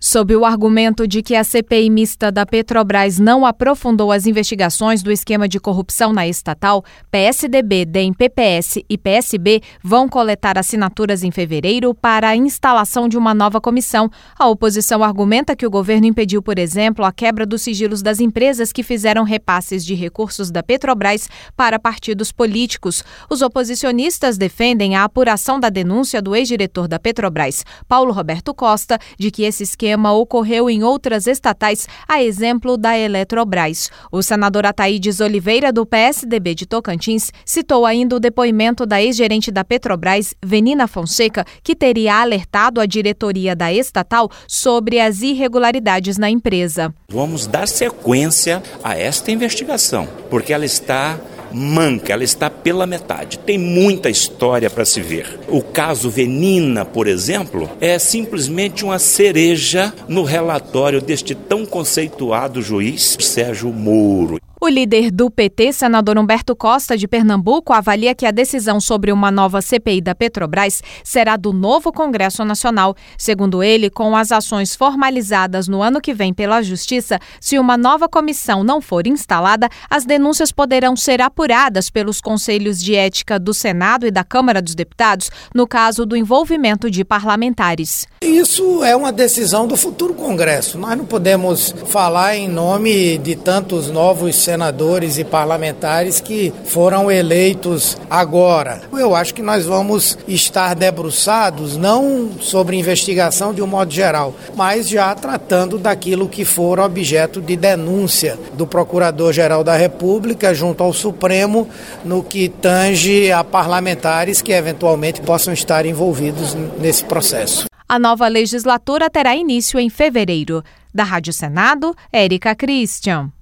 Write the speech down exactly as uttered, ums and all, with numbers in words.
Sob o argumento de que a C P I mista da Petrobras não aprofundou as investigações do esquema de corrupção na estatal, P S D B, D E M, P P S e P S B vão coletar assinaturas em fevereiro para a instalação de uma nova comissão. A oposição argumenta que o governo impediu, por exemplo, a quebra dos sigilos das empresas que fizeram repasses de recursos da Petrobras para partidos políticos. Os oposicionistas defendem a apuração da denúncia do ex-diretor da Petrobras, Paulo Roberto Costa, de que esse esquema ocorreu em outras estatais, a exemplo da Eletrobras. O senador Ataídes Oliveira, do P S D B de Tocantins, citou ainda o depoimento da ex-gerente da Petrobras, Venina Fonseca, que teria alertado a diretoria da estatal sobre as irregularidades na empresa. Vamos dar sequência a esta investigação, porque ela está manca, ela está pela metade. Tem muita história para se ver. O caso Venina, por exemplo, é simplesmente uma cereja no relatório deste tão conceituado juiz Sérgio Moro. O líder do P T, senador Humberto Costa, de Pernambuco, avalia que a decisão sobre uma nova C P I da Petrobras será do novo Congresso Nacional. Segundo ele, com as ações formalizadas no ano que vem pela Justiça, se uma nova comissão não for instalada, as denúncias poderão ser apuradas pelos conselhos de ética do Senado e da Câmara dos Deputados, no caso do envolvimento de parlamentares. Isso é uma decisão do futuro Congresso. Nós não podemos falar em nome de tantos novos senadores senadores e parlamentares que foram eleitos agora. Eu acho que nós vamos estar debruçados não sobre investigação de um modo geral, mas já tratando daquilo que for objeto de denúncia do Procurador-Geral da República junto ao Supremo no que tange a parlamentares que eventualmente possam estar envolvidos nesse processo. A nova legislatura terá início em fevereiro. Da Rádio Senado, Érica Christian.